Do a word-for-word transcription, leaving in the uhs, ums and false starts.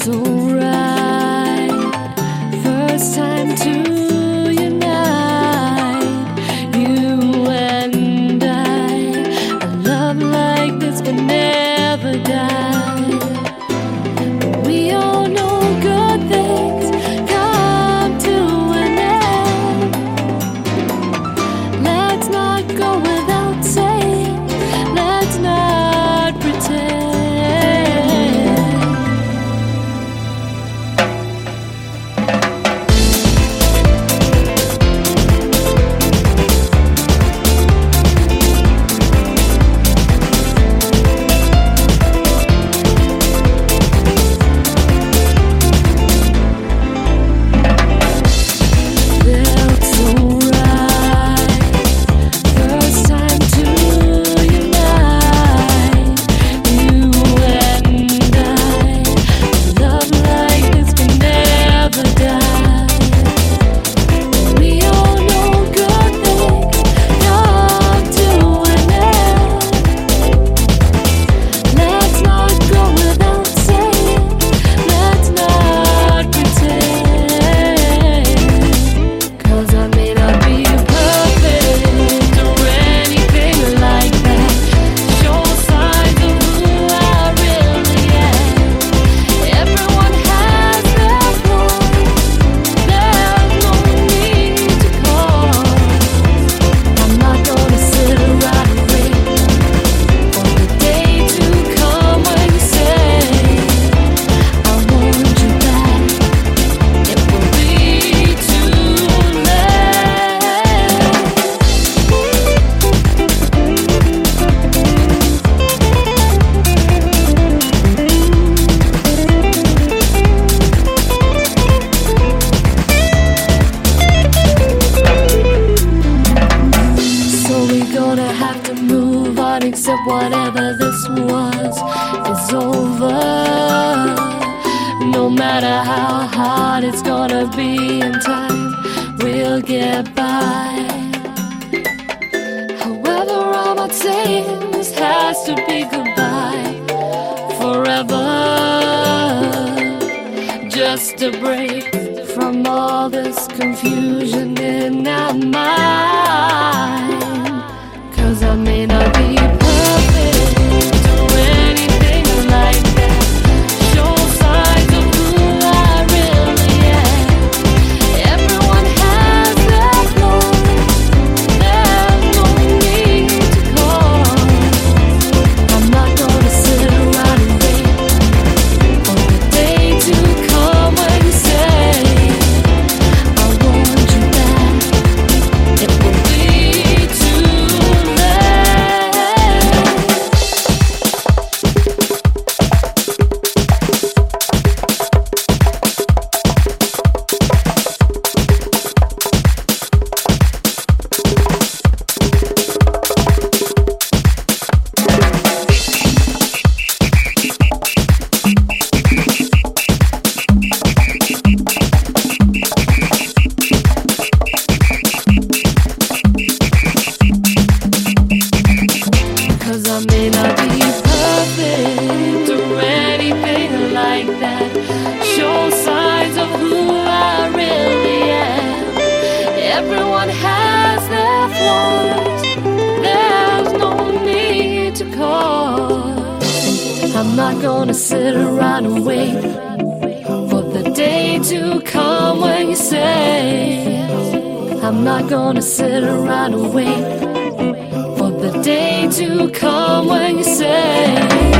so right. First time to unite, you and I. A love like this can never die. We all know good things come to an end. Let's not go without saying, let's not pretend. Except whatever this was is over. No matter how hard it's gonna be in time, we'll get by. However, I'm not saying this has to be goodbye forever. Just a break from all this confusion in our mind. 'Cause I may not be perfect or anything like that. Show signs of who I really am. Everyone has their flaws. There's no need to call. I'm not gonna sit around and wait for the day to come when you say I want you back. It will be too I'm not gonna sit around and wait for the day to come when you say I'm not gonna sit around and wait for the day to come when you say